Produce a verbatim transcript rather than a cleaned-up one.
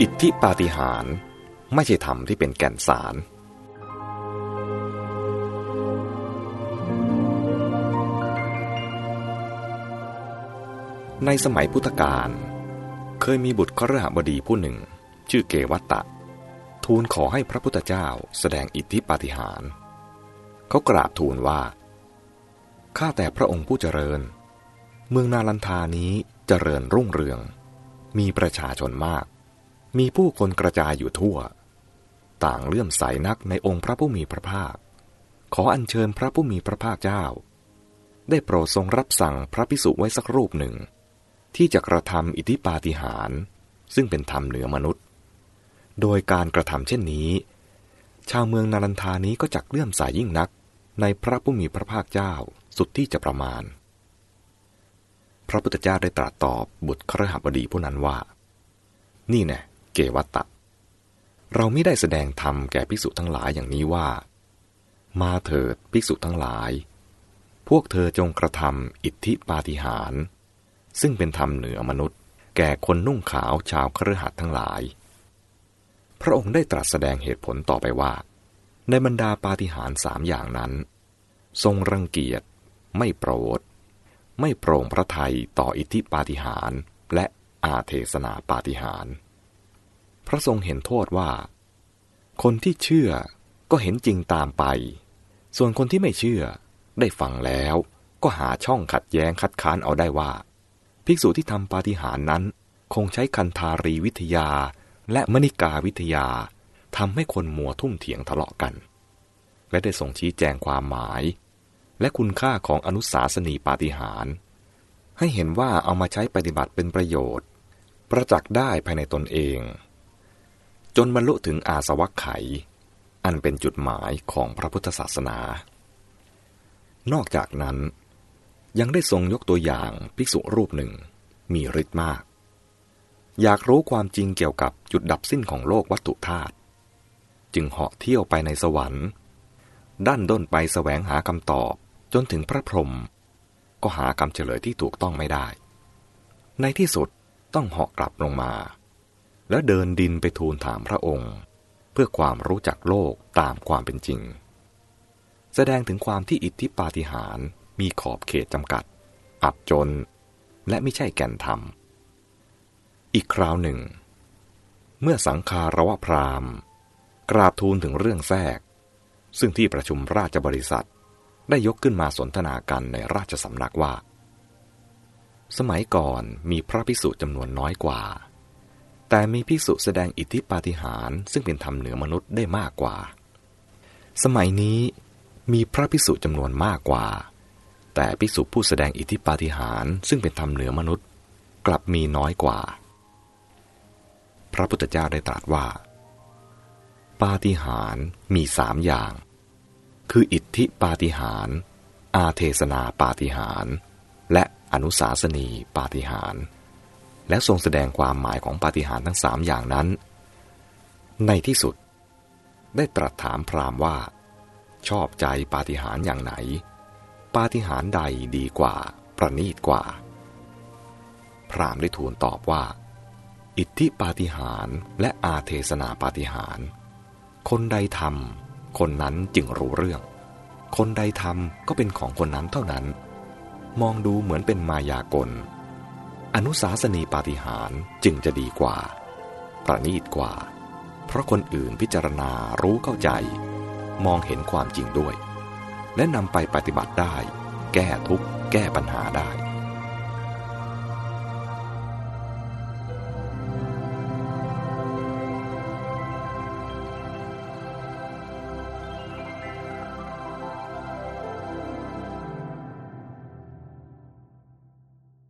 อิทธิปาฏิหาริย์ไม่ใช่ธรรมที่เป็นแก่นสารในสมัยพุทธกาลเคยมีบุตรคฤหบดีผู้หนึ่งชื่อเกวัตตะทูลขอให้พระพุทธเจ้าแสดงอิทธิปาฏิหาริย์เขากราบทูลว่าข้าแต่พระองค์ผู้เจริญเมืองนาลันทานี้เจริญรุ่งเรืองมีประชาชนมากมีผู้คนกระจายอยู่ทั่วต่างเลื่อมใสนักในองค์พระผู้มีพระภาคขออัญเชิญพระผู้มีพระภาคเจ้าได้โปรดทรงรับสั่งพระภิกษุไว้สักรูปหนึ่งที่จะกระทำอิทธิปาฏิหาริย์ซึ่งเป็นธรรมเหนือมนุษย์โดยการกระทำเช่นนี้ชาวเมืองนาลันทานี้ก็จักเลื่อมใสยิ่งนักในพระผู้มีพระภาคเจ้าสุดที่จะประมาณพระพุทธเจ้าได้ตรัสตอบบุตรคฤหบดีผู้นั้นว่านี่แน่เกวัตตะเราไม่ได้แสดงธรรมแก่ภิกษุทั้งหลายอย่างนี้ว่ามาเถิดภิกษุทั้งหลายพวกเธอจงกระทำอิทธิปาฏิหาริย์ซึ่งเป็นธรรมเหนือมนุษย์แก่คนนุ่งขาวชาวคฤหัสถ์ทั้งหลายพระองค์ได้ตรัสแสดงเหตุผลต่อไปว่าในบรรดาปาฏิหาริย์สามอย่างนั้นทรงรังเกียจไม่โปรดไม่โปร่งพระทัยต่ออิทธิปาฏิหาริย์และอาเทศนาปาฏิหาริย์พระทรงเห็นโทษว่าคนที่เชื่อก็เห็นจริงตามไปส่วนคนที่ไม่เชื่อได้ฟังแล้วก็หาช่องขัดแย้งคัดค้านเอาได้ว่าภิกษุที่ทำปาฏิหาริย์นั้นคงใช้คันธารีวิทยาและมณิกาวิทยาทำให้คนมัวทุ่มเถียงทะเลาะกันและได้ทรงชี้แจงความหมายและคุณค่าของอนุสาสนีปาฏิหาริย์ให้เห็นว่าเอามาใช้ปฏิบัติเป็นประโยชน์ประจักษ์ได้ภายในตนเองจนบรรลุถึงอาสวัคไขยอันเป็นจุดหมายของพระพุทธศาสนานอกจากนั้นยังได้ทรงยกตัวอย่างภิกษุรูปหนึ่งมีฤทธิ์มากอยากรู้ความจริงเกี่ยวกับจุดดับสิ้นของโลกวัตถุธาตุจึงเหาะเที่ยวไปในสวรรค์ดั้นด้นไปแสวงหาคำตอบจนถึงพระพรหมก็หาคำเฉลยที่ถูกต้องไม่ได้ในที่สุดต้องเหาะกลับลงมาแล้วเดินดินไปทูลถามพระองค์เพื่อความรู้จักโลกตามความเป็นจริงแสดงถึงความที่อิทธิปาฏิหาริย์มีขอบเขตจำกัดอับจนและไม่ใช่แก่นธรรมอีกคราวหนึ่งเมื่อสังฆารวพราหมณ์กราบทูลถึงเรื่องแทรกซึ่งที่ประชุมราชบริษัทได้ยกขึ้นมาสนทนากันในราชสำนักว่าสมัยก่อนมีพระภิกษุจำนวนน้อยกว่าแต่มีภิกษุแสดงอิทธิปาฏิหาริย์ซึ่งเป็นธรรมเหนือมนุษย์ได้มากกว่าสมัยนี้มีพระภิกษุจำนวนมากกว่าแต่ภิกษุผู้แสดงอิทธิปาฏิหาริย์ซึ่งเป็นธรรมเหนือมนุษย์กลับมีน้อยกว่าพระพุทธเจ้าได้ตรัสว่าปาฏิหาริย์มีสามอย่างคืออิทธิปาฏิหาริย์อาเทศนาปาฏิหาริย์และอนุสาสนีปาฏิหาริย์และทรงแสดงความหมายของปาฏิหาริย์ทั้งสามอย่างนั้นในที่สุดได้ตรัสถามพราหมณ์ว่าชอบใจปาฏิหาริย์อย่างไหนปาฏิหาริย์ใดดีกว่าประณีตกว่าพราหมณ์ได้ทูลตอบว่าอิทธิปาฏิหาริย์และอาเทศนาปาฏิหาริย์คนใดทำคนนั้นจึงรู้เรื่องคนใดทำก็เป็นของคนนั้นเท่านั้นมองดูเหมือนเป็นมายากลอนุสาสนีปาฏิหาริย์จึงจะดีกว่าประณีตกว่าเพราะคนอื่นพิจารณารู้เข้าใจมองเห็นความจริงด้วยและนำไปปฏิบัติได้แก้ทุกข์แก้ปัญหาได้